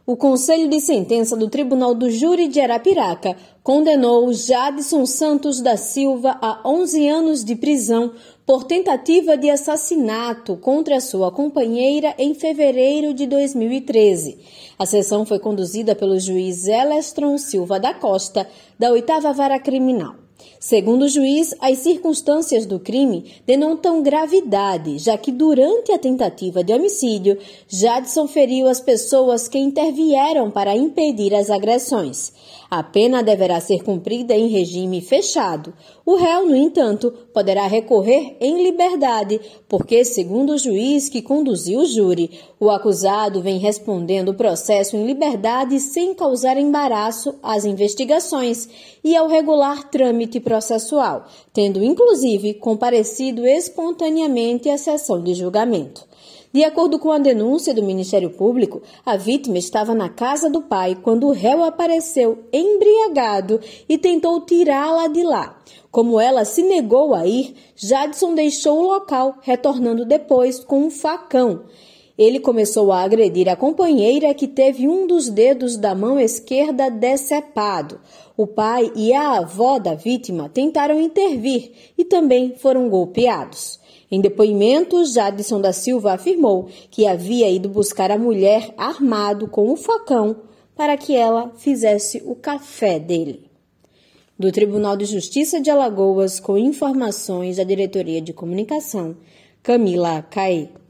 O Conselho de Sentença do Tribunal do Júri de Arapiraca condenou Jadson Santos da Silva a 11 anos de prisão por tentativa de assassinato contra sua companheira em fevereiro de 2013. A sessão foi conduzida pelo juiz Elestron Silva da Costa, da 8ª Vara Criminal. Segundo o juiz, as circunstâncias do crime denotam gravidade, já que durante a tentativa de homicídio, Jadson feriu as pessoas que intervieram para impedir as agressões. A pena deverá ser cumprida em regime fechado. O réu, no entanto, poderá recorrer em liberdade, porque, segundo o juiz que conduziu o júri, o acusado vem respondendo o processo em liberdade sem causar embaraço às investigações e ao regular trâmite processual, tendo inclusive comparecido espontaneamente à sessão de julgamento. De acordo com a denúncia do Ministério Público, a vítima estava na casa do pai quando o réu apareceu embriagado e tentou tirá-la de lá. Como ela se negou a ir, Jadson deixou o local, retornando depois com um facão. Ele começou a agredir a companheira, que teve um dos dedos da mão esquerda decepado. O pai e a avó da vítima tentaram intervir e também foram golpeados. Em depoimento, Jadson da Silva afirmou que havia ido buscar a mulher armado com um facão para que ela fizesse o café dele. Do Tribunal de Justiça de Alagoas, com informações da Diretoria de Comunicação, Camila Caê.